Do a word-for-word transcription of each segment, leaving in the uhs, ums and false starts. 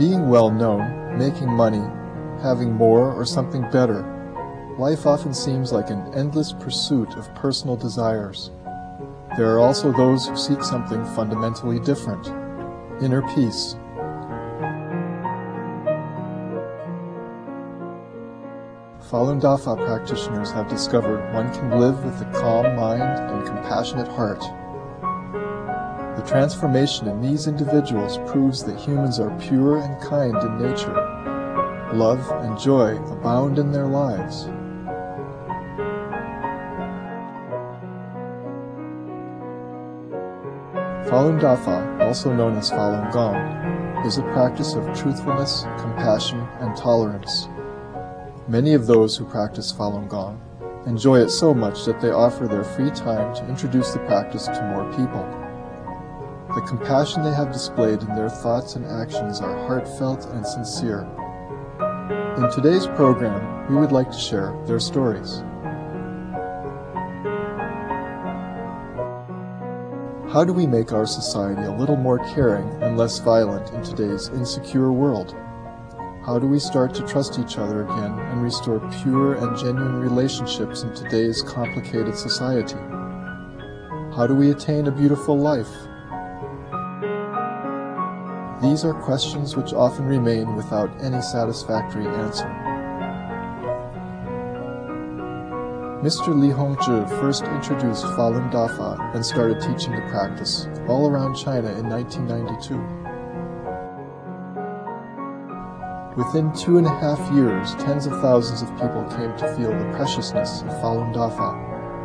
Being well known, making money, having more or something better, life often seems like an endless pursuit of personal desires. There are also those who seek something fundamentally different, inner peace. Falun Dafa practitioners have discovered one can live with a calm mind and compassionate heart. The transformation in these individuals proves that humans are pure and kind in nature. Love and joy abound in their lives. Falun Dafa, also known as Falun Gong, is a practice of truthfulness, compassion, and tolerance. Many of those who practice Falun Gong enjoy it so much that they offer their free time to introduce the practice to more people. The compassion they have displayed in their thoughts and actions are heartfelt and sincere. In today's program, we would like to share their stories. How do we make our society a little more caring and less violent in today's insecure world? How do we start to trust each other again and restore pure and genuine relationships in today's complicated society? How do we attain a beautiful life? These are questions which often remain without any satisfactory answer. Mister Li Hongzhi first introduced Falun Dafa and started teaching the practice all around China in nineteen ninety-two. Within two and a half years, tens of thousands of people came to feel the preciousness of Falun Dafa.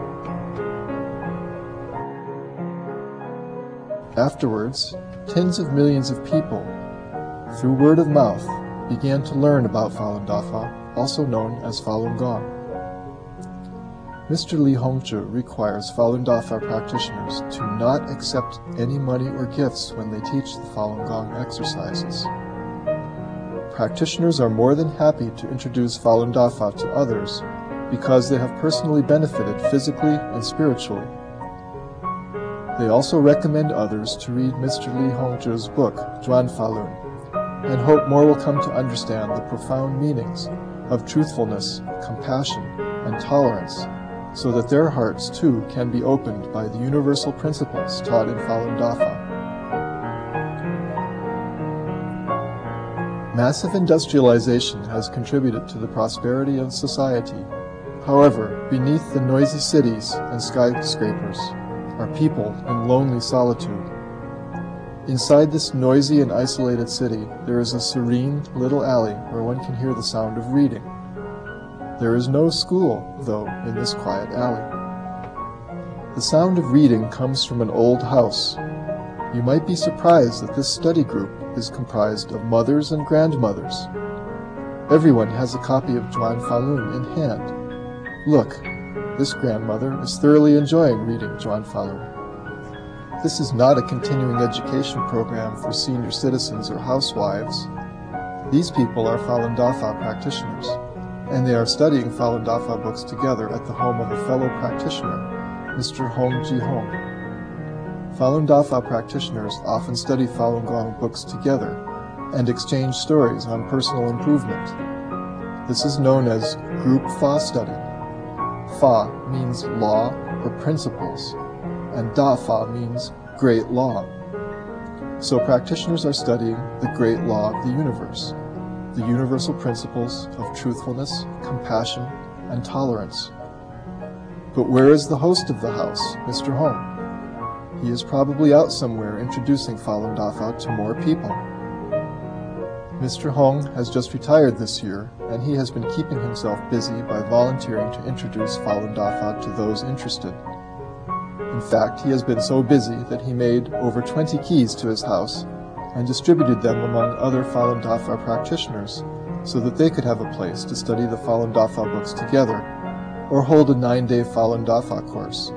Afterwards, tens of millions of people, through word of mouth, began to learn about Falun Dafa, also known as Falun Gong. Mister Li Hongzhi requires Falun Dafa practitioners to not accept any money or gifts when they teach the Falun Gong exercises. Practitioners are more than happy to introduce Falun Dafa to others because they have personally benefited physically and spiritually. They also recommend others to read Mister Li Hongzhi's book, Zhuan Falun, and hope more will come to understand the profound meanings of truthfulness, compassion, and tolerance, so that their hearts too can be opened by the universal principles taught in Falun Dafa. Massive industrialization has contributed to the prosperity of society. However, beneath the noisy cities and skyscrapers are people in lonely solitude. Inside this noisy and isolated city, there is a serene little alley where one can hear the sound of reading. There is no school, though, in this quiet alley. The sound of reading comes from an old house. You might be surprised that this study group is comprised of mothers and grandmothers. Everyone has a copy of Zhuan Falun in hand. Look, this grandmother is thoroughly enjoying reading Zhuan Falun. This is not a continuing education program for senior citizens or housewives. These people are Falun Dafa practitioners, and they are studying Falun Dafa books together at the home of a fellow practitioner, Mister Hong Ji Hong. Falun Dafa practitioners often study Falun Gong books together and exchange stories on personal improvement. This is known as group Fa study. Fa means law or principles, and Dafa means great law. So practitioners are studying the great law of the universe, the universal principles of truthfulness, compassion, and tolerance. But where is the host of the house, Mister Hong? He is probably out somewhere introducing Falun Dafa to more people. Mister Hong has just retired this year, and he has been keeping himself busy by volunteering to introduce Falun Dafa to those interested. In fact, he has been so busy that he made over twenty keys to his house and distributed them among other Falun Dafa practitioners so that they could have a place to study the Falun Dafa books together or hold a nine-day Falun Dafa course.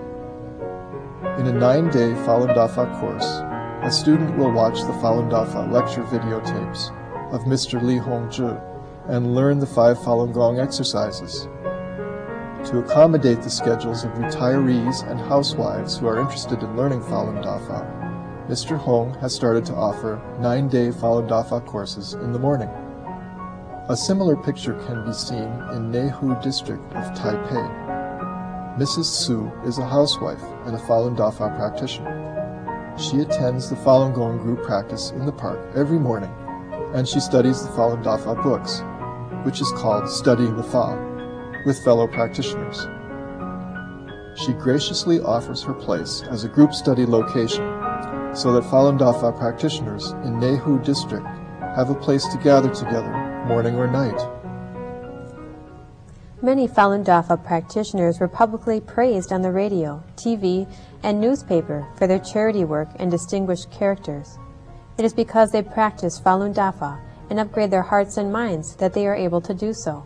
In a nine-day Falun Dafa course, a student will watch the Falun Dafa lecture videotapes of Mister Li Hongzhi and learn the five Falun Gong exercises. To accommodate the schedules of retirees and housewives who are interested in learning Falun Dafa, Mister Hong has started to offer nine-day Falun Dafa courses in the morning. A similar picture can be seen in Nehu district of Taipei. Missus Su is a housewife and a Falun Dafa practitioner. She attends the Falun Gong group practice in the park every morning, and she studies the Falun Dafa books, which is called Studying the Fa, with fellow practitioners. She graciously offers her place as a group study location so that Falun Dafa practitioners in Nehu district have a place to gather together morning or night. Many Falun Dafa practitioners were publicly praised on the radio, T V, and newspaper for their charity work and distinguished characters. It is because they practice Falun Dafa and upgrade their hearts and minds that they are able to do so.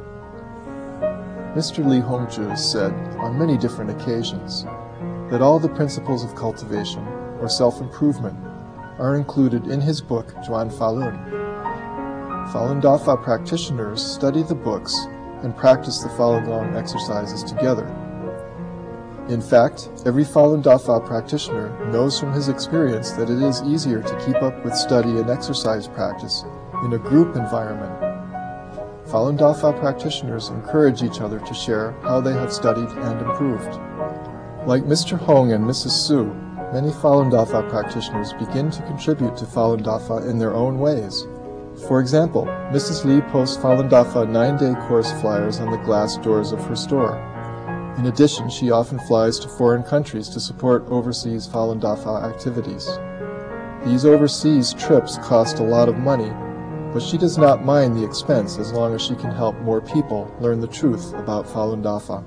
Mister Li Hongzhi said on many different occasions that all the principles of cultivation or self-improvement are included in his book Zhuan Falun. Falun Dafa practitioners study the books and practice the Falun Gong exercises together. In fact, every Falun Dafa practitioner knows from his experience that it is easier to keep up with study and exercise practice in a group environment. Falun Dafa practitioners encourage each other to share how they have studied and improved. Like Mister Hong and Missus Su, many Falun Dafa practitioners begin to contribute to Falun Dafa in their own ways. For example, Missus Li posts Falun Dafa nine-day course flyers on the glass doors of her store. In addition, she often flies to foreign countries to support overseas Falun Dafa activities. These overseas trips cost a lot of money, but she does not mind the expense as long as she can help more people learn the truth about Falun Dafa.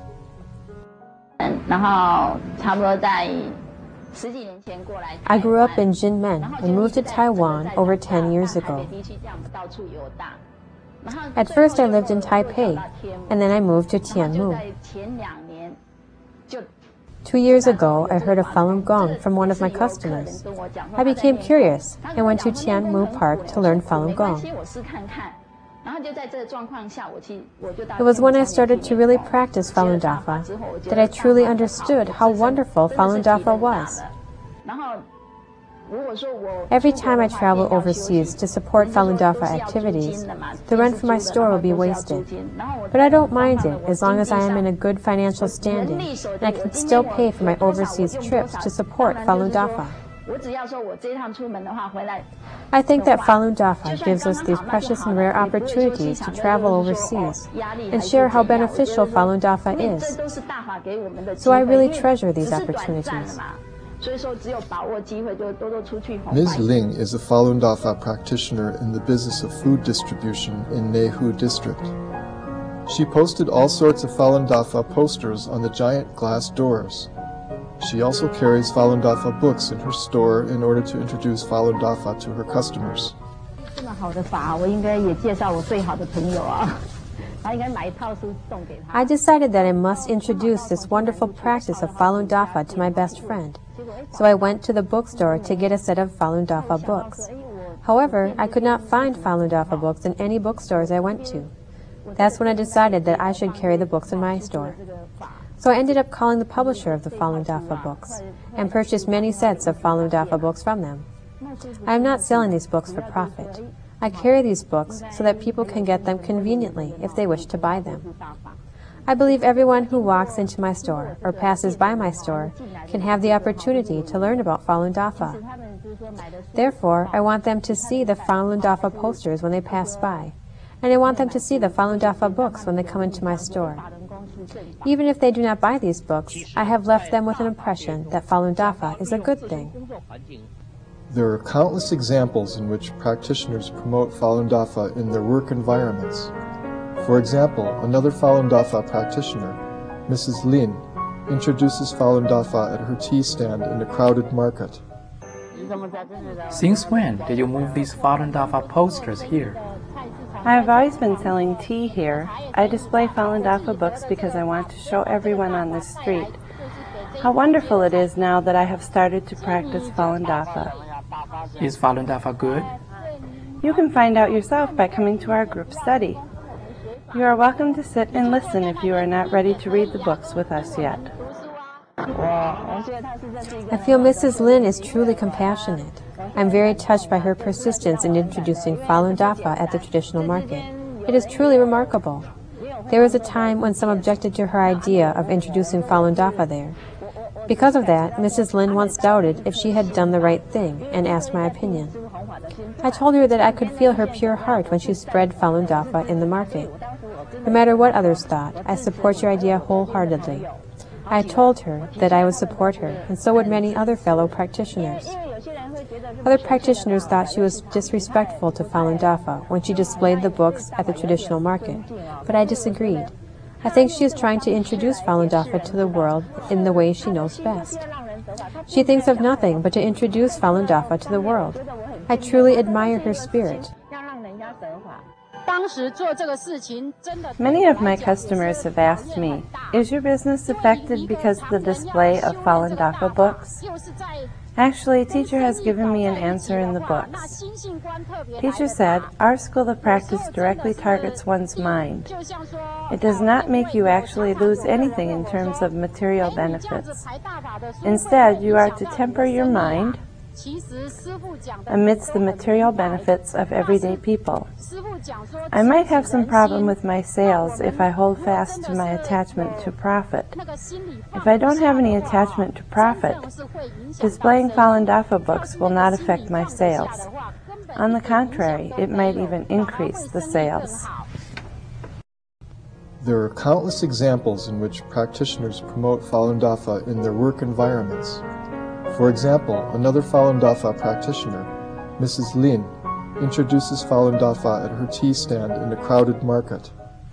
I grew up in Jinmen and moved to Taiwan over ten years ago. At first I lived in Taipei, and then I moved to Tianmu. Two years ago, I heard of Falun Gong from one of my customers. I became curious and went to Tianmu Park to learn Falun Gong. It was when I started to really practice Falun Dafa that I truly understood how wonderful Falun Dafa was. Every time I travel overseas to support Falun Dafa activities, the rent for my store will be wasted. But I don't mind it as long as I am in a good financial standing and I can still pay for my overseas trips to support Falun Dafa. I think that Falun Dafa gives us these precious and rare opportunities to travel overseas and share how beneficial Falun Dafa is. So I really treasure these opportunities. Miz Ling is a Falun Dafa practitioner in the business of food distribution in Nehu district. She posted all sorts of Falun Dafa posters on the giant glass doors. She also carries Falun Dafa books in her store in order to introduce Falun Dafa to her customers. I decided that I must introduce this wonderful practice of Falun Dafa to my best friend, so I went to the bookstore to get a set of Falun Dafa books. However, I could not find Falun Dafa books in any bookstores I went to. That's when I decided that I should carry the books in my store. So I ended up calling the publisher of the Falun Dafa books and purchased many sets of Falun Dafa books from them. I am not selling these books for profit. I carry these books so that people can get them conveniently if they wish to buy them. I believe everyone who walks into my store or passes by my store can have the opportunity to learn about Falun Dafa. Therefore, I want them to see the Falun Dafa posters when they pass by, and I want them to see the Falun Dafa books when they come into my store. Even if they do not buy these books, I have left them with an impression that Falun Dafa is a good thing. There are countless examples in which practitioners promote Falun Dafa in their work environments. For example, another Falun Dafa practitioner, Missus Lin, introduces Falun Dafa at her tea stand in a crowded market. Since when did you move these Falun Dafa posters here? I have always been selling tea here. I display Falun Dafa books because I want to show everyone on this street how wonderful it is now that I have started to practice Falun Dafa. Is Falun Dafa good? You can find out yourself by coming to our group study. You are welcome to sit and listen if you are not ready to read the books with us yet. I feel Missus Lin is truly compassionate. I'm very touched by her persistence in introducing Falun Dafa at the traditional market. It is truly remarkable. There was a time when some objected to her idea of introducing Falun Dafa there. Because of that, Missus Lin once doubted if she had done the right thing and asked my opinion. I told her that I could feel her pure heart when she spread Falun Dafa in the market. No matter what others thought, I support your idea wholeheartedly. I told her that I would support her, and so would many other fellow practitioners. Other practitioners thought she was disrespectful to Falun Dafa when she displayed the books at the traditional market, but I disagreed. I think she is trying to introduce Falun Dafa to the world in the way she knows best. She thinks of nothing but to introduce Falun Dafa to the world. I truly admire her spirit. Many of my customers have asked me, is your business affected because of the display of Falun Dafa books? Actually, teacher has given me an answer in the books. Teacher said, our school of practice directly targets one's mind. It does not make you actually lose anything in terms of material benefits. Instead, you are to temper your mind amidst the material benefits of everyday people. I might have some problem with my sales if I hold fast to my attachment to profit. If I don't have any attachment to profit, displaying Falun Dafa books will not affect my sales. On the contrary, it might even increase the sales. There are countless examples in which practitioners promote Falun Dafa in their work environments. For example, another Falun Dafa practitioner, Missus Lin, introduces Falun Dafa at her tea stand in a crowded market.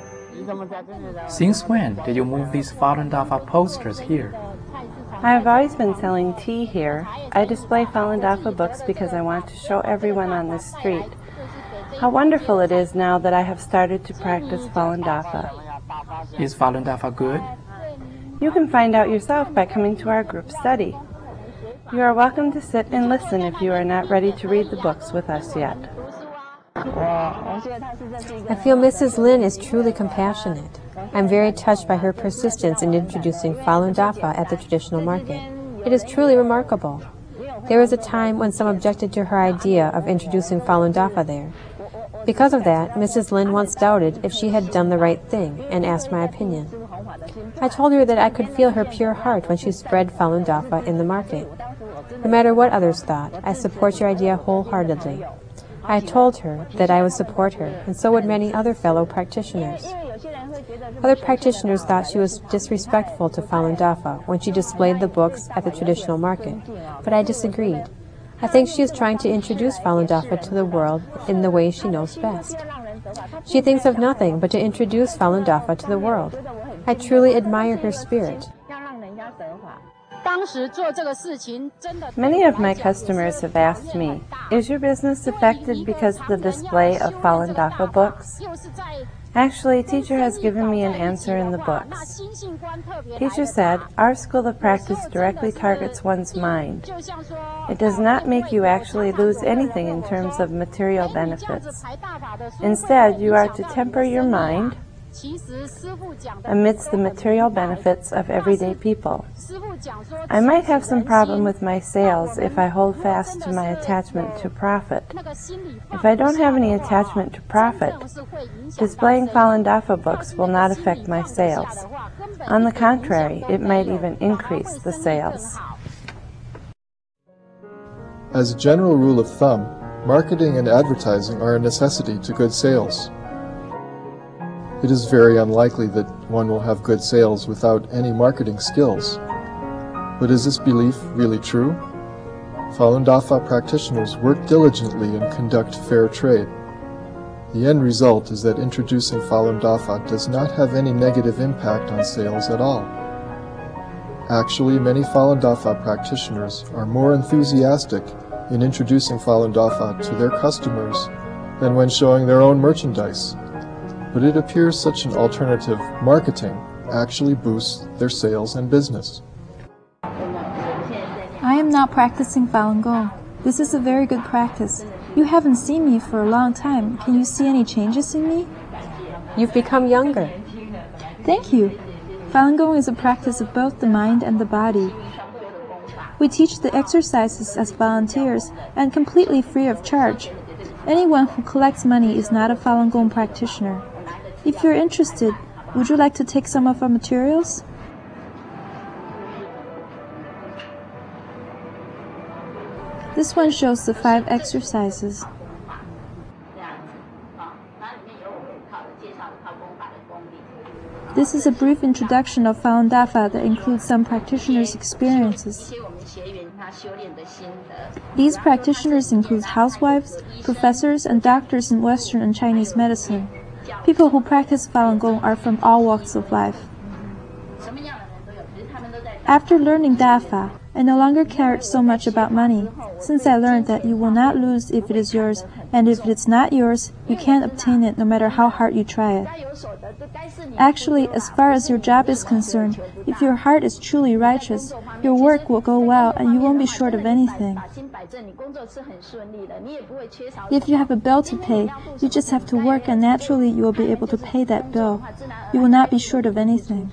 Since when did you move these Falun Dafa posters here? I have always been selling tea here. I display Falun Dafa books because I want to show everyone on this street how wonderful it is now that I have started to practice Falun Dafa. Is Falun Dafa good? You can find out yourself by coming to our group study. You are welcome to sit and listen if you are not ready to read the books with us yet. I feel Missus Lin is truly compassionate. I'm very touched by her persistence in introducing Falun Dafa at the traditional market. It is truly remarkable. There was a time when some objected to her idea of introducing Falun Dafa there. Because of that, Missus Lin once doubted if she had done the right thing and asked my opinion. I told her that I could feel her pure heart when she spread Falun Dafa in the market. No matter what others thought, I support your idea wholeheartedly. I told her that I would support her, and so would many other fellow practitioners. Other practitioners thought she was disrespectful to Falun Dafa when she displayed the books at the traditional market, but I disagreed. I think she is trying to introduce Falun Dafa to the world in the way she knows best. She thinks of nothing but to introduce Falun Dafa to the world. I truly admire her spirit. Many of my customers have asked me, is your business affected because of the display of Falun Dafa books? Actually, teacher has given me an answer in the books. Teacher said, our school of practice directly targets one's mind. It does not make you actually lose anything in terms of material benefits. Instead, you are to temper your mind amidst the material benefits of everyday people. I might have some problem with my sales if I hold fast to my attachment to profit. If I don't have any attachment to profit, displaying Falun Dafa books will not affect my sales. On the contrary, it might even increase the sales. As a general rule of thumb, marketing and advertising are a necessity to good sales. It is very unlikely that one will have good sales without any marketing skills. But is this belief really true? Falun Dafa practitioners work diligently and conduct fair trade. The end result is that introducing Falun Dafa does not have any negative impact on sales at all. Actually, many Falun Dafa practitioners are more enthusiastic in introducing Falun Dafa to their customers than when showing their own merchandise. But it appears such an alternative marketing actually boosts their sales and business. I am not practicing Falun Gong. This is a very good practice. You haven't seen me for a long time. Can you see any changes in me? You've become younger. Thank you. Falun Gong is a practice of both the mind and the body. We teach the exercises as volunteers and completely free of charge. Anyone who collects money is not a Falun Gong practitioner. If you're interested, would you like to take some of our materials? This one shows the five exercises. This is a brief introduction of Falun Dafa that includes some practitioners' experiences. These practitioners include housewives, professors, and doctors in Western and Chinese medicine. People who practice Falun Gong are from all walks of life. After learning Dafa, I no longer cared so much about money, since I learned that you will not lose if it is yours, and if it's not yours, you can't obtain it no matter how hard you try it. Actually, as far as your job is concerned, if your heart is truly righteous, your work will go well and you won't be short of anything. If you have a bill to pay, you just have to work and naturally you will be able to pay that bill. You will not be short of anything.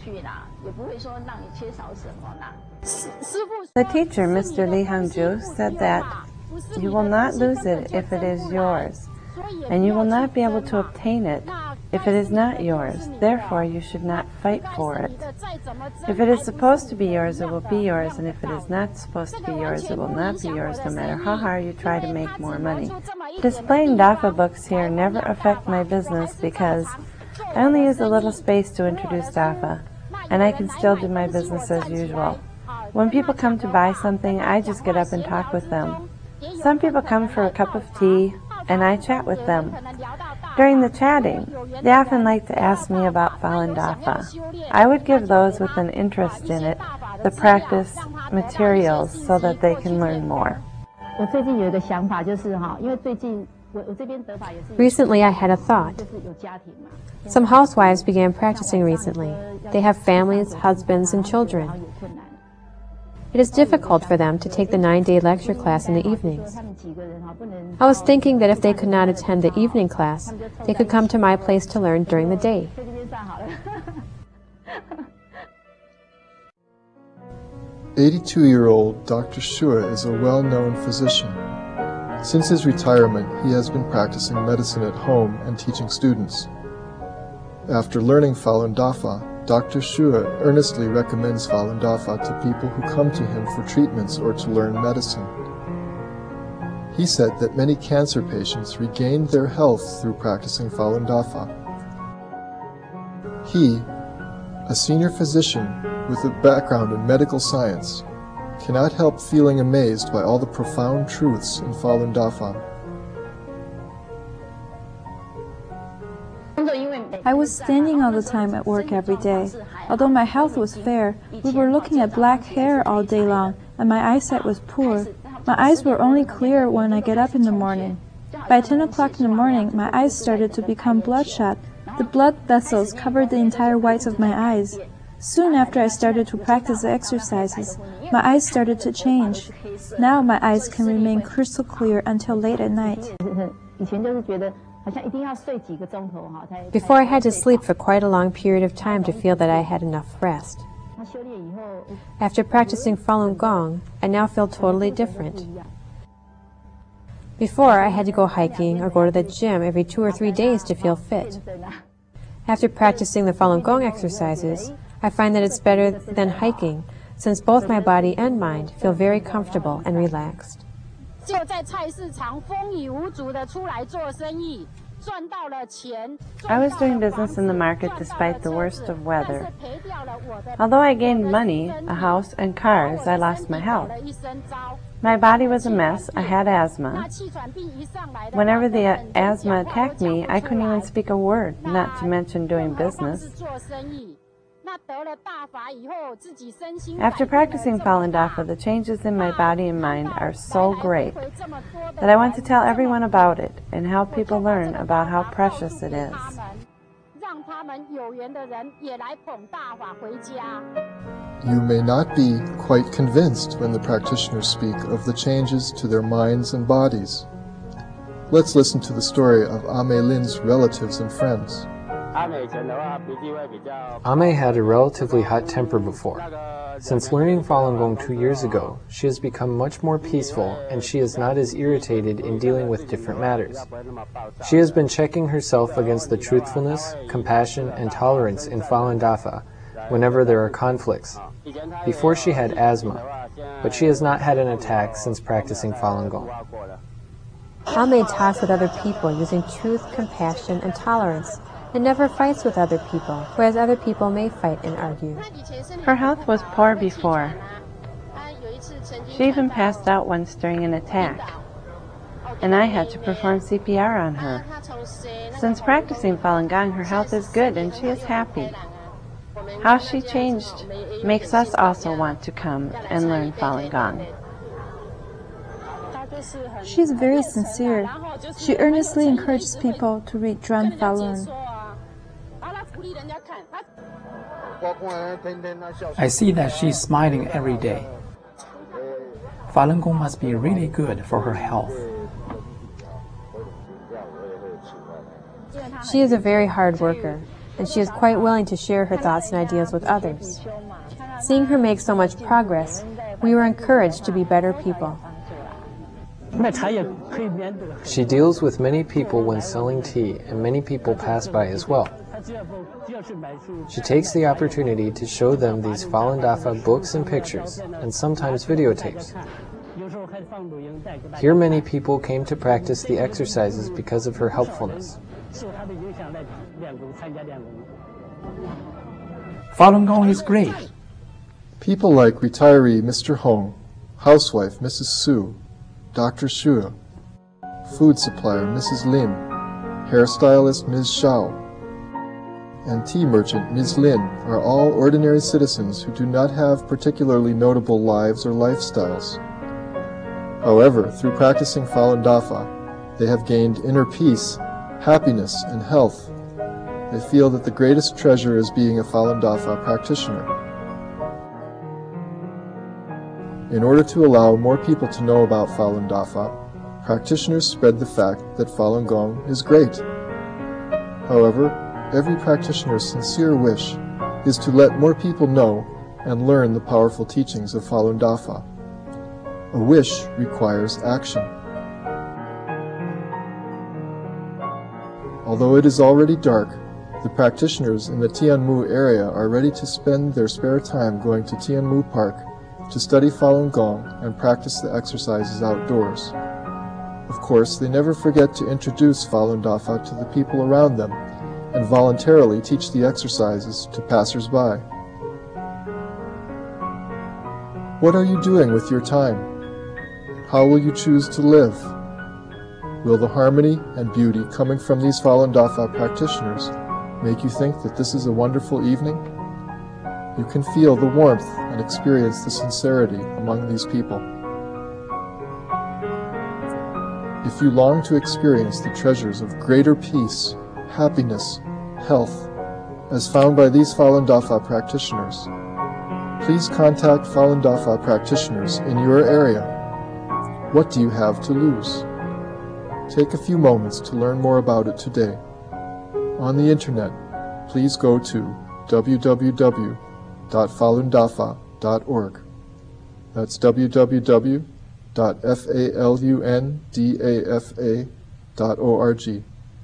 The teacher, Mister Li Hangzhu, said that you will not lose it if it is yours, and you will not be able to obtain it if it is not yours. Therefore, you should not fight for it. If it is supposed to be yours, it will be yours, and if it is not supposed to be yours, it will not be yours, no matter how hard you try to make more money. Displaying Dafa books here never affect my business because I only use a little space to introduce Dafa, and I can still do my business as usual. When people come to buy something, I just get up and talk with them. Some people come for a cup of tea, and I chat with them. During the chatting, they often like to ask me about Falun Dafa. I would give those with an interest in it the practice materials so that they can learn more. Recently, I had a thought. Some housewives began practicing recently. They have families, husbands, and children. It is difficult for them to take the nine-day lecture class in the evenings. I was thinking that if they could not attend the evening class, they could come to my place to learn during the day. eighty-two-year-old Doctor Xue is a well-known physician. Since his retirement, he has been practicing medicine at home and teaching students. After learning Falun Dafa, Doctor Xue earnestly recommends Falun Dafa to people who come to him for treatments or to learn medicine. He said that many cancer patients regained their health through practicing Falun Dafa. He, a senior physician with a background in medical science, cannot help feeling amazed by all the profound truths in Falun Dafa. I was standing all the time at work every day. Although my health was fair, we were looking at black hair all day long, and my eyesight was poor. My eyes were only clear when I get up in the morning. By ten o'clock in the morning, my eyes started to become bloodshot. The blood vessels covered the entire whites of my eyes. Soon after I started to practice the exercises, my eyes started to change. Now my eyes can remain crystal clear until late at night. Before, I had to sleep for quite a long period of time to feel that I had enough rest. After practicing Falun Gong, I now feel totally different. Before, I had to go hiking or go to the gym every two or three days to feel fit. After practicing the Falun Gong exercises, I find that it's better than hiking, since both my body and mind feel very comfortable and relaxed. I was doing business in the market despite the worst of weather. Although I gained money, a house, and cars, I lost my health. My body was a mess. I had asthma. Whenever the asthma attacked me, I couldn't even speak a word, not to mention doing business. After practicing Falun Dafa, the changes in my body and mind are so great that I want to tell everyone about it and help people learn about how precious it is. You may not be quite convinced when the practitioners speak of the changes to their minds and bodies. Let's listen to the story of Ame Lin's relatives and friends. Ame had a relatively hot temper before. Since learning Falun Gong two years ago, she has become much more peaceful and she is not as irritated in dealing with different matters. She has been checking herself against the truthfulness, compassion, and tolerance in Falun Dafa whenever there are conflicts. Before she had asthma, but she has not had an attack since practicing Falun Gong. Ame talks with other people using truth, compassion, and tolerance, and never fights with other people, whereas other people may fight and argue. Her health was poor before. She even passed out once during an attack, and I had to perform C P R on her. Since practicing Falun Gong, her health is good and she is happy. How she changed makes us also want to come and learn Falun Gong. She is very sincere. She earnestly encourages people to read Drum Falun. I see that she's smiling every day. Falun Gong must be really good for her health. She is a very hard worker, and she is quite willing to share her thoughts and ideas with others. Seeing her make so much progress, we were encouraged to be better people. She deals with many people when selling tea, and many people pass by as well. She takes the opportunity to show them these Falun Dafa books and pictures, and sometimes videotapes. Here many people came to practice the exercises because of her helpfulness. Falun Gong is great. People like retiree Mister Hong, housewife Missus Su, Doctor Xue, food supplier Missus Lim, hairstylist Miz Shao, and tea merchant Miz Lin are all ordinary citizens who do not have particularly notable lives or lifestyles. However, through practicing Falun Dafa, they have gained inner peace, happiness, and health. They feel that the greatest treasure is being a Falun Dafa practitioner. In order to allow more people to know about Falun Dafa, practitioners spread the fact that Falun Gong is great. However, every practitioner's sincere wish is to let more people know and learn the powerful teachings of Falun Dafa. A wish requires action. Although it is already dark, the practitioners in the Tianmu area are ready to spend their spare time going to Tianmu Park to study Falun Gong and practice the exercises outdoors. Of course, they never forget to introduce Falun Dafa to the people around them and voluntarily teach the exercises to passers-by. What are you doing with your time? How will you choose to live? Will the harmony and beauty coming from these Falun Dafa practitioners make you think that this is a wonderful evening? You can feel the warmth and experience the sincerity among these people. If you long to experience the treasures of greater peace, happiness, health, as found by these Falun Dafa practitioners, please contact Falun Dafa practitioners in your area. What do you have to lose? Take a few moments to learn more about it today. On the internet, please go to w w w dot falun dafa dot org. That's w w w dot falun dafa dot org.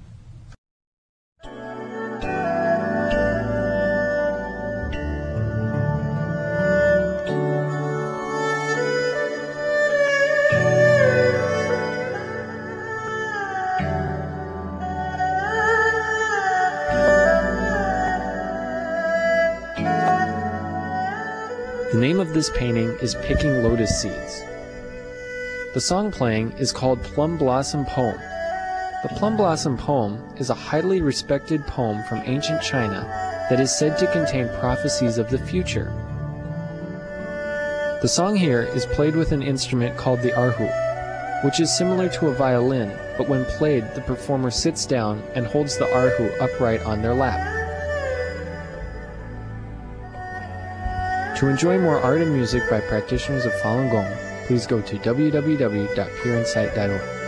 The name of this painting is Picking Lotus Seeds. The song playing is called Plum Blossom Poem. The Plum Blossom Poem is a highly respected poem from ancient China that is said to contain prophecies of the future. The song here is played with an instrument called the erhu, which is similar to a violin, but when played, the performer sits down and holds the erhu upright on their lap. To enjoy more art and music by practitioners of Falun Gong, please go to w w w dot pure insight dot org.